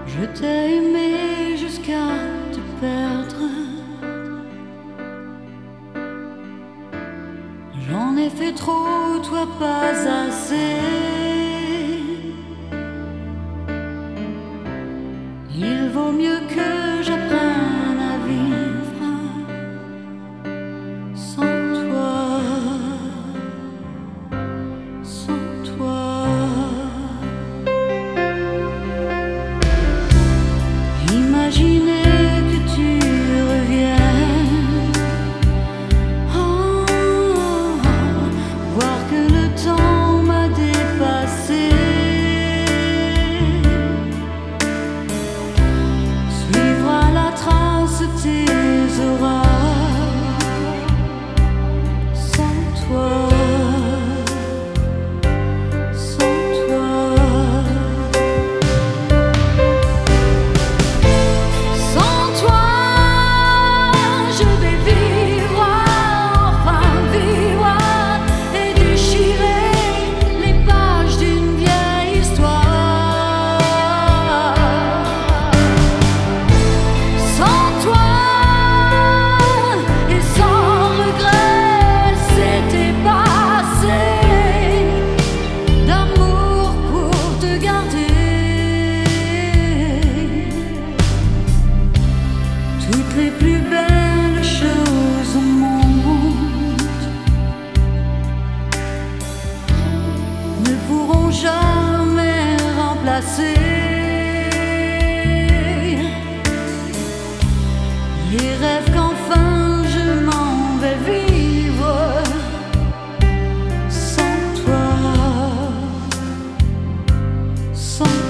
Je t'ai aimé jusqu'à te perdre. J'en ai fait trop, toi pas assez. Il vaut mieux que j'apprenne à vivre sans toi, sans toi. Imaginez que tu reviennes, voir que le temps m'a dépassé. Suivre à la trace tes orages, sans toi, sans toi. Sans toi, je vais vivre, enfin vivre, et déchirer les pages d'une vieille histoire. Sans toi et sans regret, c'était passé d'amour pour te garder. Toutes les plus belles choses au monde ne pourront jamais remplacer les rêves qu'enfin je m'en vais vivre sans toi, sans